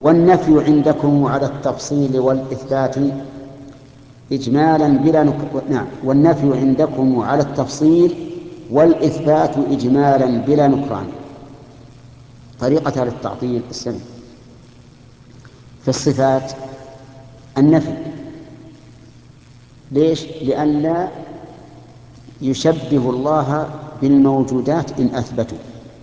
والنفي عندكم على التفصيل والإثبات إجمالا بلا نعم، والنفي عندكم على التفصيل والإثبات إجمالا بلا نكران. طريقة للتعطيل السمع في الصفات النفي. ليش؟ لئلا يشبه الله بالموجودات إن أثبتوا.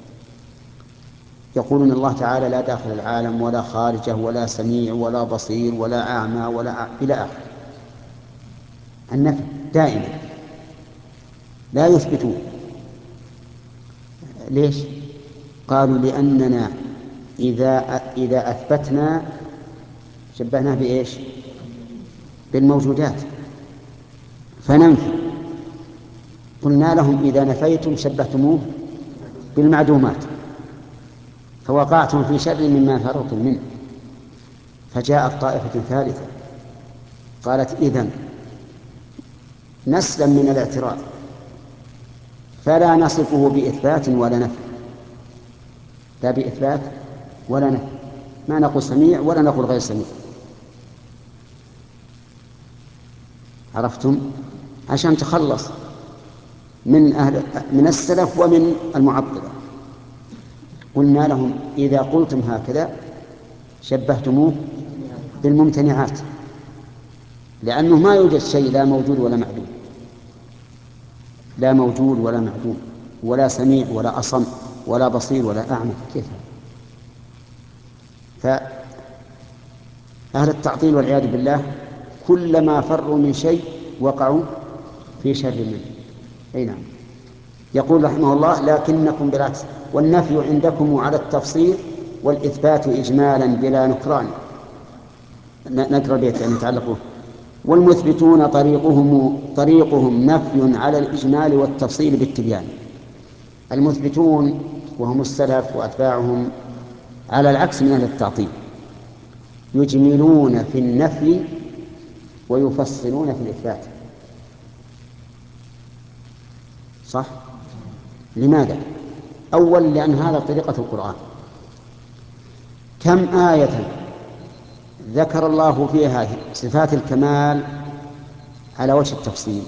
يقولون الله تعالى لا داخل العالم ولا خارجه ولا سميع ولا بصير ولا أعمى ولا إلى آخره. النفي دائما لا يثبتون. ليش؟ قالوا لأننا إذا أثبتنا شبهناه بإيش؟ بالموجودات فننفي. قلنا لهم إذا نفيتم شبهتموه بالمعدومات فوقعتم في شر مما فررتم منه. فجاءت طائفة ثالثة قالت إذن نسلم من الاعتراض فلا نصفه بإثبات ولا نفي. لا بإثبات ولا نفي، ما نقول سميع ولا نقول غير سميع. عرفتم؟ عشان تخلص من السلف ومن المعطلة. قلنا لهم إذا قلتم هكذا شبهتموه بالممتنعات، لأنه ما يوجد شيء لا موجود ولا معدوم. لا موجود ولا معدوم ولا سميع ولا أصم ولا بصير ولا أعمى. كيف؟ فأهل التعطيل والعياذ بالله كلما فروا من شيء وقعوا في شر منه. أي نعم. يقول رحمه الله لكنكم بالعكس والنفي عندكم على التفصيل والإثبات إجمالا بلا نكران. نقرأ البيت يعني يتعلقه. والمثبتون طريقهم نفي على الإجمال والتفصيل بالتبيان. المثبتون وهم السلف وأتباعهم على العكس من أهل التعطيل، يجملون في النفي ويفصلون في الإثبات. صح؟ لماذا؟ أول لأن هذا طريقة القرآن. كم آية ذكر الله فيها صفات الكمال على وجه التفصيل؟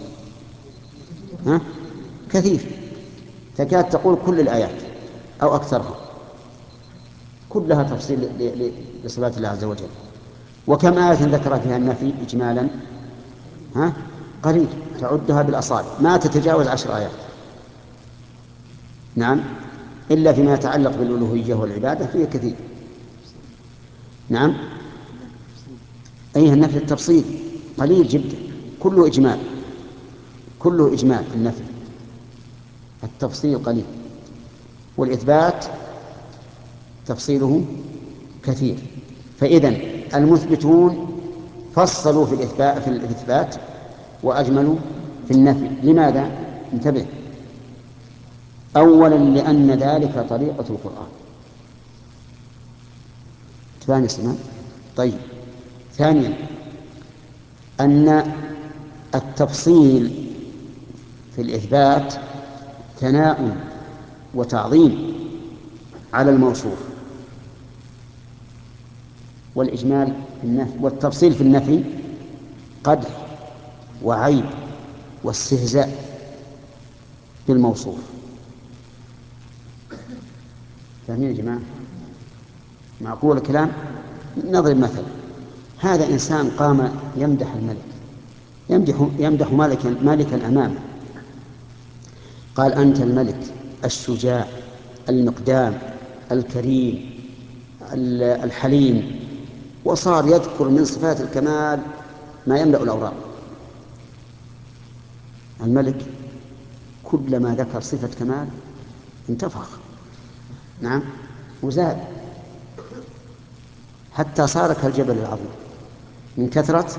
كثير، تكاد تقول كل الآيات أو أكثرها كلها تفصيل لصفات الله عز وجل. وكم آية ذكر فيها النفي إجمالا؟ قليل، تعدها بالأصابع، ما تتجاوز 10 آيات. نعم، إلا فيما يتعلق بالألوهية والعبادة فيه كثير. نعم، أيها النفي التفصيل قليل جدا، كله إجمال، كله إجمال النفي. التفصيل قليل، والإثبات تفصيله كثير. فإذن المثبتون فصلوا في الإثبات وأجملوا في النفي. لماذا؟ انتبه. أولا لأن ذلك طريقة القرآن. تبان سمع؟ طيب. ثانيا أن التفصيل في الإثبات ثناء وتعظيم على الموصوف، والإجمال في النفي والتفصيل في النفي قدح وعيب واستهزاء بالموصوف. فاهمين يا جماعة؟ معقول الكلام؟ نضرب مثل. هذا إنسان قام يمدح الملك، يمدح مالكا أمامه، قال أنت الملك الشجاع المقدام الكريم الحليم، وصار يذكر من صفات الكمال ما يملأ الأوراق. الملك كلما ذكر صفة كمال انتفخ. نعم، وزاد حتى صار كالجبل العظيم من كثرة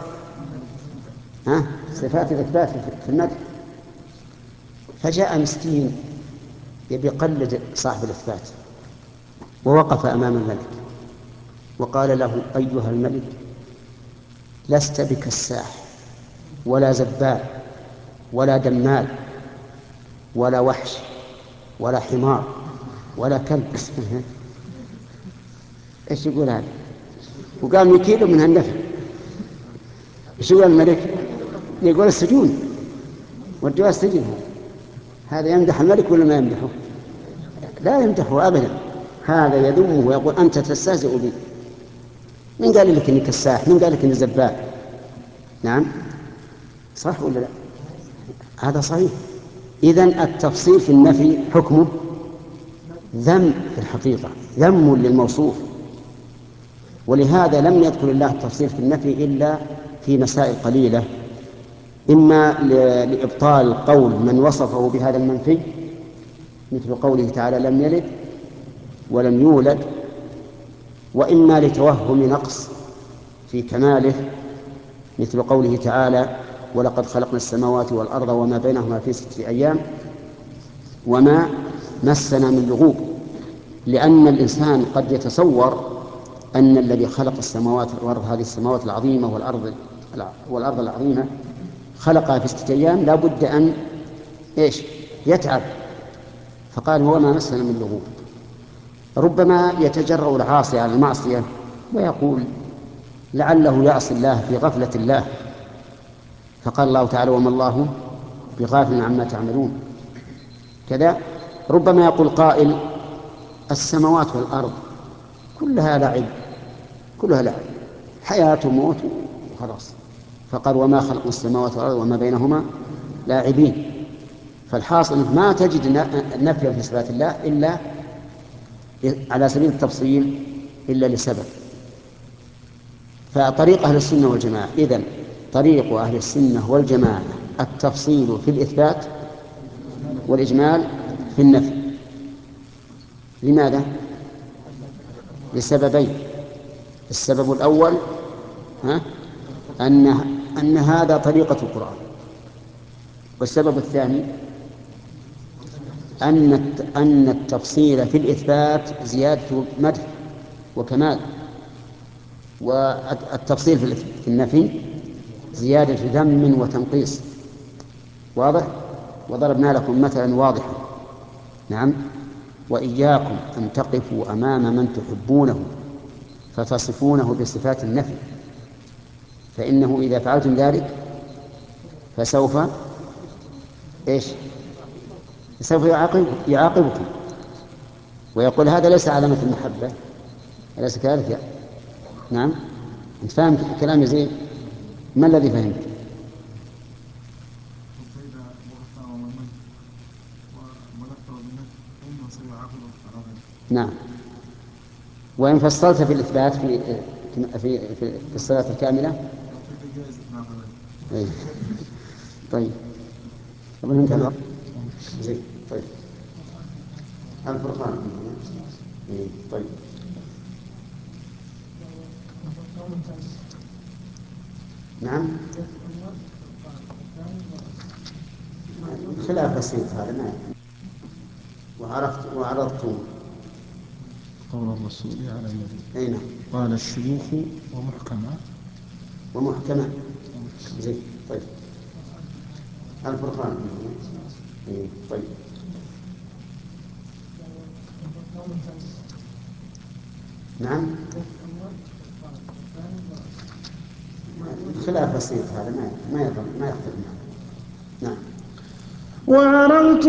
صفات الإثبات في المدح. فجاء مسكين يبي يقلد صاحب الإثبات ووقف أمام الملك وقال له أيها الملك لست بكساح ولا زبال ولا دمال ولا وحش ولا حمار ولا كلب. ايش يقول هذا؟ وقال 100 كيلو من هالنفي. شو قال الملك؟ يقول السجون، ودوا السجن. هذا يمدح الملك ولا ما يمدحه؟ لا يمدحه أبدا، هذا يذمه ويقول أنت تستهزئ بي. من قال لك إني كساح؟ من قال لك إني زبال؟ نعم، صح ولا لا؟ هذا صحيح. إذن التفصيل في النفي حكمه ذم في الحقيقة، ذم للموصوف. ولهذا لم يذكر الله التفصيل في النفي إلا في مسائل قليلة، إما لإبطال قول من وصفه بهذا المنفي، مثل قوله تعالى لم يلد ولم يولد، وإما لتوهم نقص في كماله، مثل قوله تعالى ولقد خلقنا السماوات والأرض وما بينهما في 6 أيام وما مسنا من لغوب. لأن الإنسان قد يتصور أن الذي خلق السماوات والأرض، هذه السماوات العظيمة والأرض العظيمة، خلقها في 6 أيام، لا بد أن يتعب، فقال وما مسنا من لغوب. ربما يتجرأ العاصي على المعصية ويقول لعله يعصي الله في غفلة الله، فقال الله تعالى وما الله بغافل عما تعملون. كذا ربما يقول قائل السماوات والأرض كلها لعب، كلها لعب، حياة وموت وخلاص، فقال وما خلق السماوات والأرض وما بينهما لاعبين. فالحاصل ما تجد نفيا في صفات الله إلا على سبيل التفصيل إلا لسبب. فطريق أهل السنة والجماعة، إذن طريق أهل السنة والجماعة التفصيل في الإثبات والإجمال في النفي. لماذا؟ لسببين. السبب الأول أن هذا طريقة القرآن، والسبب الثاني أن التفصيل في الإثبات زيادة مدح وكمال، والتفصيل في النفي زيادة ذم وتنقيص. واضح؟ وضربنا لكم مثلا واضحا. نعم، وإياكم أن تقفوا أمام من تحبونه فتصفونه بصفات النفي، فإنه إذا فعلتم ذلك فسوف سوف يعاقبكم ويقول هذا ليس علامة المحبة، أليس كذلك؟ نعم، أنت فاهم كلامي زين؟ ما الذي فهمت؟ نعم، وإن فصلت في الإثبات في الصلاة الكاملة. طيب، زين. طيب، الفرقان. طيب، نعم، خلاف بسيط هذا ما وعرضتم قول الرسول على النبي. أين قال الشيوخ ومحكمة. زين. طيب، الفرقان. طيب، نعم، خلاف بسيط هذا ما يختلف. نعم. وعرضت